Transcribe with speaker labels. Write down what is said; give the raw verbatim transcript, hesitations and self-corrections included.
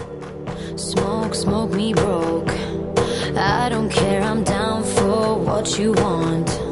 Speaker 1: Smoke, smoke me broke. I don't care, I'm down for what you want.